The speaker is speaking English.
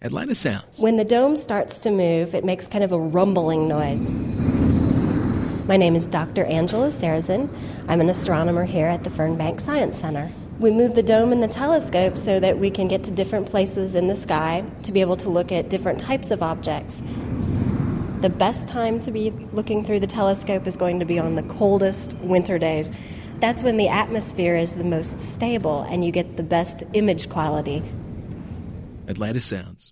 Atlanta Sounds. When the dome starts to move, it makes kind of a rumbling noise. My name is Dr. Angela Sarazin. I'm an astronomer here at the Fernbank Science Center. We move the dome and the telescope so that we can get to different places in the sky to be able to look at different types of objects. The best time to be looking through the telescope is going to be on the coldest winter days. That's when the atmosphere is the most stable and you get the best image quality. Atlanta Sounds.